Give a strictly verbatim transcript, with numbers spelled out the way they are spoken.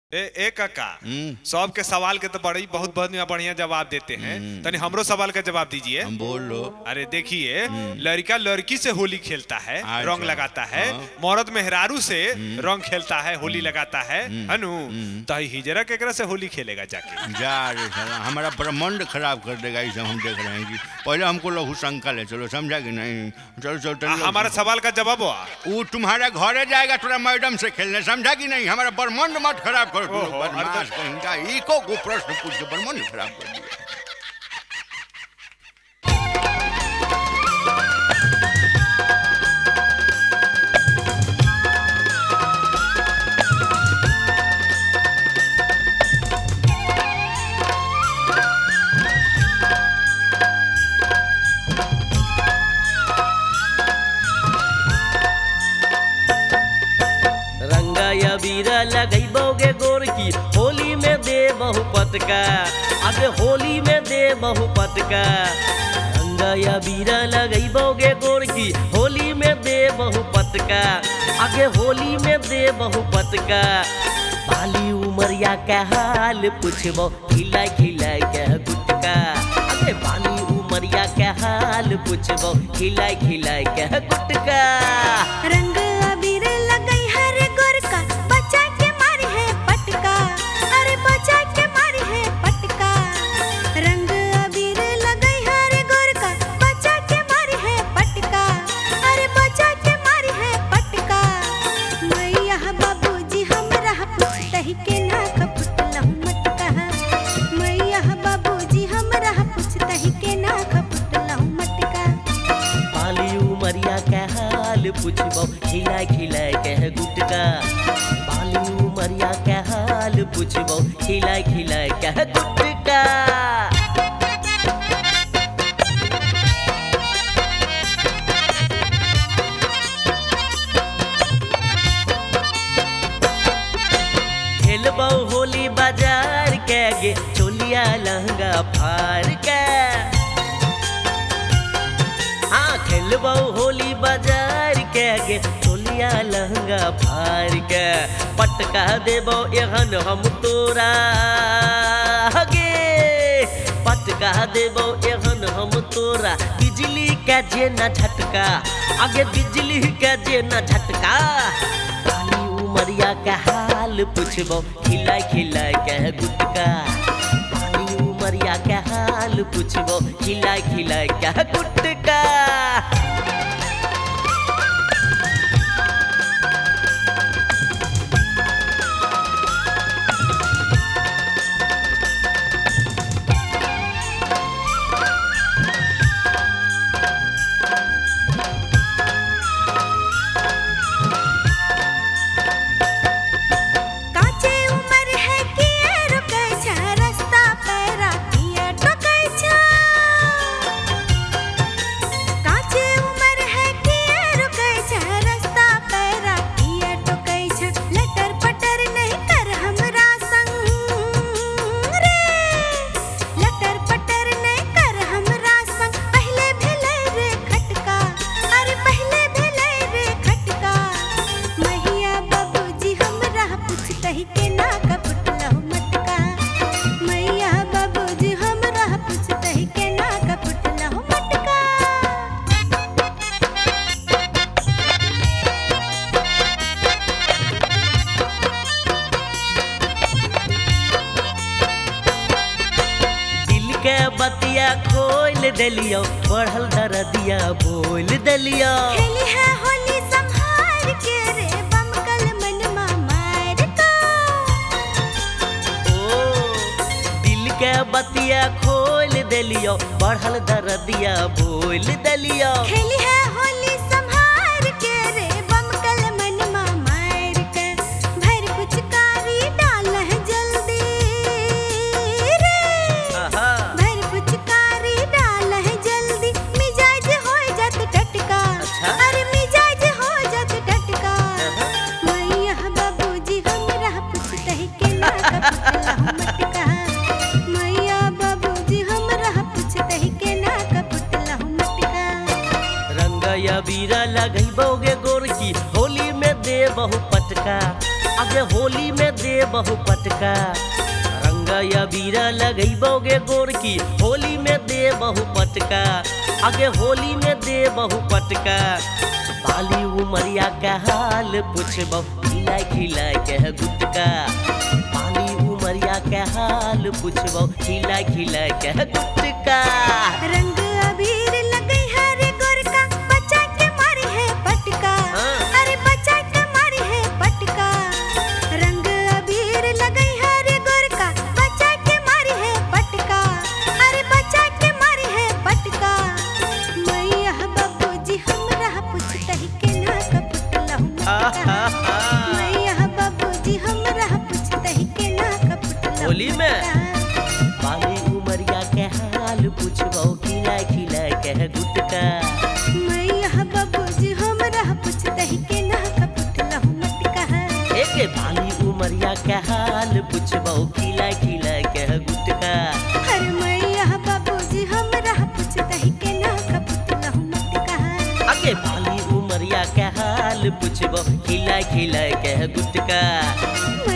ए ए काका हम्म। सबके सवाल के तो बड़ी बहुत बढ़िया बढ़िया जवाब देते हैं। तनी हमरो सवाल का जवाब दीजिए। हम बोल लो। अरे देखिए, लड़का लड़की से होली खेलता है, अच्छा। रंग लगाता है। हाँ। मर्द मेहरारू से रंग खेलता है, होली लगाता है, हनु तो हिजरा केकरा से होली खेलेगा जाके? जा रे साला, हमारा ब्रह्मांड खराब कर देगा ये सब हम देख रहे हैं कि पहले हमको लघु शंका ले चलो, समझा कि नहीं? चलो चलो आ, चलो। हमारा सवाल का जवाब हुआ। वो तुम्हारे घरे जाएगा थोड़ा मैडम से खेलने, समझा कि नहीं? हमारा ब्रह्मांड मत खराब करो तुम लोग, ओहो, अरे बदमाश कहेंगे। एको को प्रश्न पूछ के ब्रह्मांड खराब कर दिया। रंगाया बीरा लगैबोगे गोर की होली में दे बहु पटका, अबे होली में दे बहु पटका। रंगाया बीरा लगैबोगे गोर की होली में दे बहु पटका, आगे होली में दे बहु पटका। बाली उमरिया के हाल पूछबो, खिलाय खिलाय के गुटका। अबे बाली उमरिया के हाल पूछबो, खिलाय खिलाय के गुटका। रंग अबीर लगई हर गोरका, बचा के मारी है पटका, अरे बचा के मारी है पटका। रंग अबीर लगई हर गोरका, बचा के मारी है पटका, अरे बचा के मारी है पटका। मैया बाबूजी हमरा पूछतही के ना खपुटलहु मटका, मैया बाबूजी हमरा पूछतही के ना खपुटलहु मटका। बाली उमरिया के हाल पूछबो, खिलाय खिलाय के गुटका। बाली उमरिया के हाल पूछबो, खिलाय खिलाय के गुटका। खेलबो होली बाजार के गे, चोलिया लहंगा फाड़ के। हाँ खेलबो होली बाजार के गे, चोलिया लहंगा फाड़ के। पटका देबो एहन हम तोरा गे, पटका देबो एहन हम तोरा। बिजली के जे न झटका, आगे बिजली के जे न झटका। बाली उमरिया के हाल पूछबो, खिलाय खिलाय के गुटका। बाली उमरिया के हाल पूछबो, खिलाय खिलाय के गुटका। काचे उमर है किए रुकै छ, रास्ता पैरा किए टोकै छ। काचे उमर है किए रुकै छ, रास्ता पैरा किए टोकै छ। लटर पटर नहीं कर हमरा संग रे, लटर पटर नहीं कर हमरा संग। पहले भेलै रे खटका, अरे पहले भेलै रे खटका। मैया बाबूजी हमरा पूछतही के ना कपुटलहु मटका, मैया बाबूजी हमरा पूछतही के ना कपुटलहु मटका। दिल के बतिया खोल देलियो, बढ़ल दरदिया बोल देलियो। खेली है होली संहार के रे, बमकल मनमा मार का। ओ दिल के बतिया खोल देलियो, बढ़ल दरदिया बोल देलियो। खेली है होली संहार के रे, बमकल मनमा मार के। भर पुचकारी डाल है जल्दी रे, आहा, भर पुचकारी डाल है जल्दी। मिजाज हो जात टटका, अच्छा। अरे मिजाज हो जात टटका। आहा। मैया बाबूजी हमरा पूछतही के ना कपुटलहु मटका, मैया बाबूजी हमरा पूछतही के ना कपुटलहु मटका। रंगया बीरा लगैबोगे गोरकी, होली में दे बहु पटका। आगे होली में दे बहु पटका रंग अबीर लगैबोगे गोर की होली में दे बहु पटका आगे होली में दे बहु पटका बाली उमरिया का हाल पूछबो खिलाए खिलाए के गुटका बाली उमरिया के हाल पूछबो खिलाए खिलाए के गुटका रंग अबीर लगई है रे गोरका बचा के मारी है पटका हाँ। अरे बचा के मारी है पटका रंग अबीर लगई है रे गोरका बचा के मारी है पटका अरे बचा के मारी है पटका मैया बाबूजी हमरा पूछतही के ना कपटलहु मैया बाबूजी हमरा पूछतही के ना कपटलहु होली में बाली उमरिया के हाल पूछबो खिलाए खिलाए के गुटका मैया बाबूजी हमरा पूछतही के ना कपटलहु मटका एके बाली उमरिया के हाल पूछबो खिलाए खिलाए के गुटका हर मैया बाबूजी हमरा पूछतही के ना कपटलहु मटका आगे बाली उमरिया के हाल पूछबो खिलाए खिलाए के गुटका